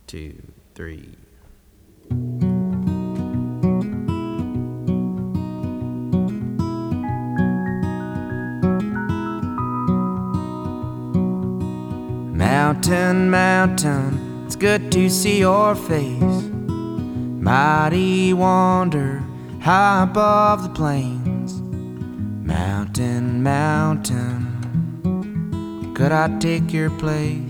2, 3. Mountain, mountain, it's good to see your face. Mighty wonder, high above the plains. Mountain, mountain, could I take your place?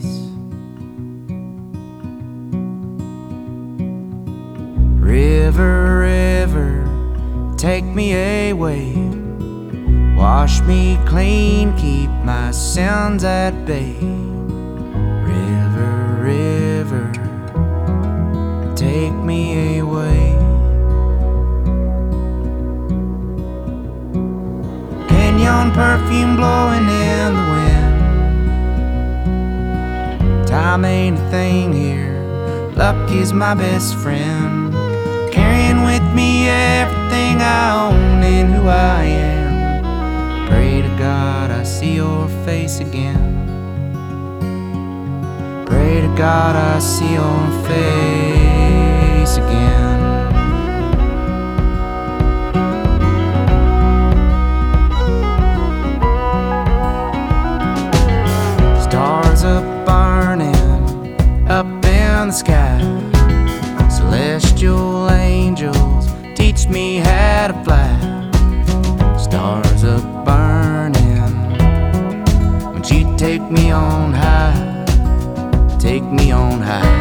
River, river, take me away. Wash me clean, keep my sins at bay. River, river, take me away. Canyon perfume blowing in the wind. Time ain't a thing here, luck is my best friend. Carrying with me everything I own and who I am. Pray to God I see your face again. Pray to God I see your face again. Stars are burning up in the sky. Celestial angels teach me how to fly. Stars are burning, won't you take me on high? Take me on high.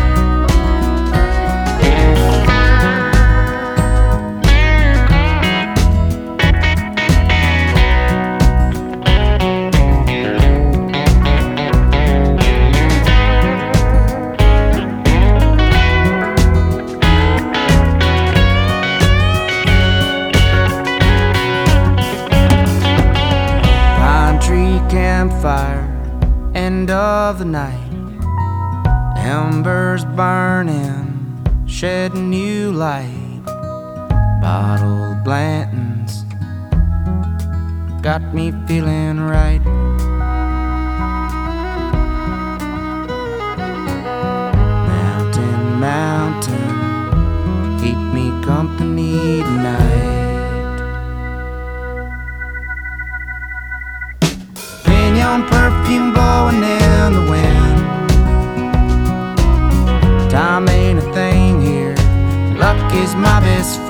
Pine tree campfire, end of the night. Embers burning, shedding new light. Bottled Blanton's got me feeling right. Mountain, mountain, keep me company tonight. Pinyon perfume blowing in the wind. Time ain't a thing here, luck is my best